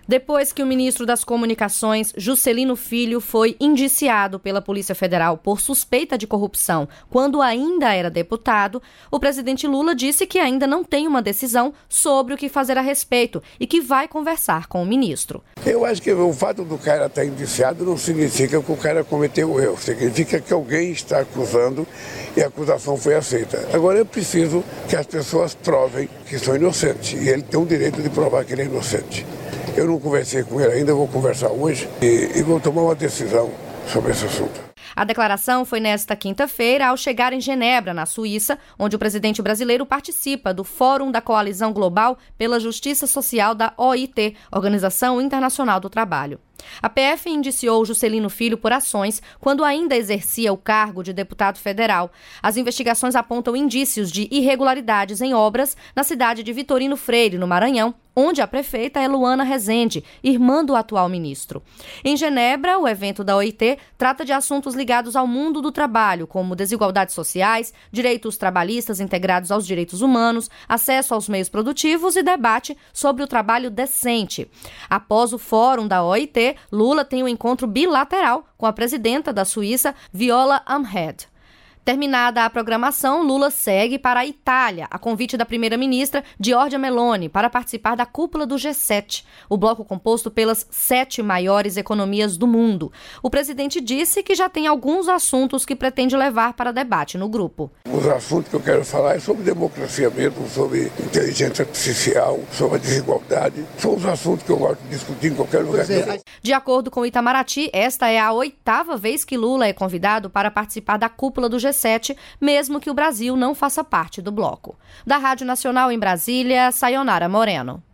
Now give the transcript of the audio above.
Depois que o ministro das Comunicações, Juscelino Filho, foi indiciado pela Polícia Federal por suspeita de corrupção quando ainda era deputado, o presidente Lula disse que ainda não tem uma decisão sobre o que fazer a respeito e que vai conversar com o ministro. Eu acho que o fato do cara estar indiciado não significa que o cara cometeu erro, significa que alguém está acusando e a acusação foi aceita. Agora é preciso que as pessoas provem que são inocentes e ele tem o direito de provar que ele é inocente. Eu não conversei com ele ainda, vou conversar hoje e vou tomar uma decisão sobre esse assunto. A declaração foi nesta quinta-feira ao chegar em Genebra, na Suíça, onde o presidente brasileiro participa do Fórum da Coalizão Global pela Justiça Social da OIT, Organização Internacional do Trabalho. A PF indiciou Juscelino Filho por ações quando ainda exercia o cargo de deputado federal. As investigações apontam indícios de irregularidades em obras na cidade de Vitorino Freire, no Maranhão, onde a prefeita é Luana Rezende, irmã do atual ministro. Em Genebra, o evento da OIT trata de assuntos ligados ao mundo do trabalho, como desigualdades sociais, direitos trabalhistas integrados aos direitos humanos, acesso aos meios produtivos e debate sobre o trabalho decente. Após o fórum da OIT, Lula tem um encontro bilateral com a presidenta da Suíça, Viola Amhed. Terminada a programação, Lula segue para a Itália, a convite da primeira-ministra Giorgia Meloni, para participar da cúpula do G7, o bloco composto pelas 7 maiores economias do mundo. O presidente disse que já tem alguns assuntos que pretende levar para debate no grupo. Os assuntos que eu quero falar é sobre democracia mesmo, sobre inteligência artificial, sobre a desigualdade. São os assuntos que eu gosto de discutir em qualquer lugar. De acordo com o Itamaraty, esta é a 8ª vez que Lula é convidado para participar da cúpula do G7, mesmo que o Brasil não faça parte do bloco. Da Rádio Nacional em Brasília, Sayonara Moreno.